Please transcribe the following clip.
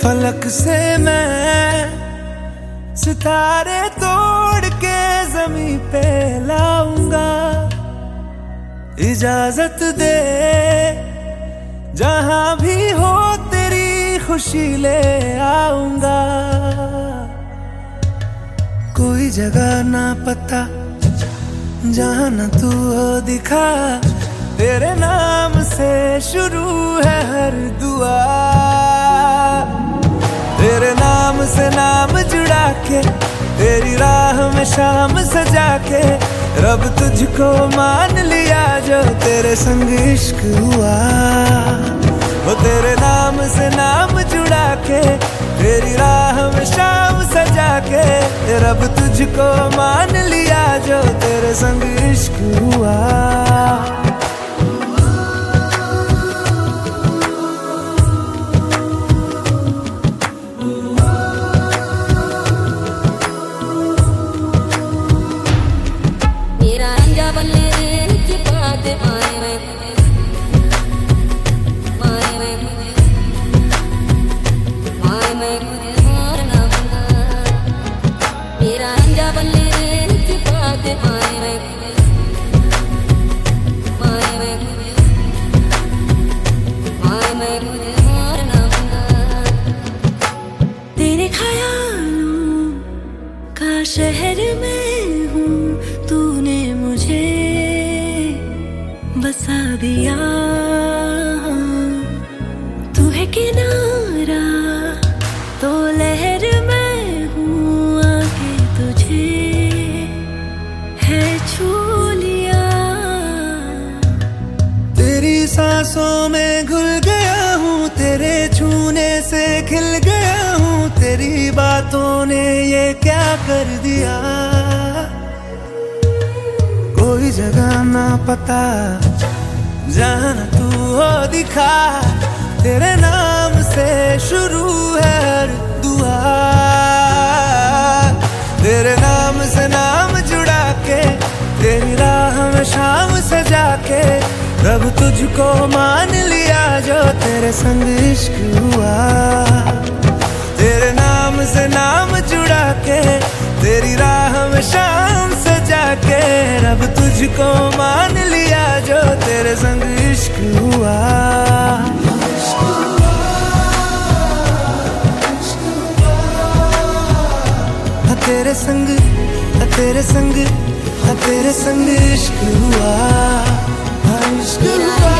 फलक से मैं सितारे तोड़ के ज़मीं पे लाऊंगा। इजाजत दे जहां भी हो तेरी खुशी ले आऊंगा। कोई जगह ना पता जहां न तू हो दिखा, तेरे नाम से शुरू है हर दुआ। तेरे नाम से नाम जुड़ा के, तेरी राह में शाम सजा के, रब तुझको मान लिया जो तेरे संग इश्क हुआ। वो तेरे नाम से नाम जुड़ा के, तेरी राह में शाम सजा के, रब तुझको मान लिया जो तेरे संग इश्क हुआ। तेरे ख्यालों का शहर में हूँ, तूने मुझे बसा दिया। तू है किनारा तो लहर में हूँ, आके तुझे है छू लिया। तेरी सांसों में घुल गया हूँ, तेरे छूने से खिल गया हूँ, तेरी बातों ने ये क्या कर दिया। कोई जगह ना पता जहां न तू हो दिखा, तेरे नाम से शुरू है हर दुआ। तेरे नाम से नाम जुड़ा के, तेरी राह में शाम सजा के, रब तुझको मान लिया जो तेरे संग इश्क हुआ। तेरे नाम से नाम जुड़ा के, तेरी राह में शाम सजा के, रब तुझको मान लिया जो तेरे संग इश्क हुआ। तेरे संग, तेरे संग, तेरे संग इश्क हुआ, इश्क हुआ।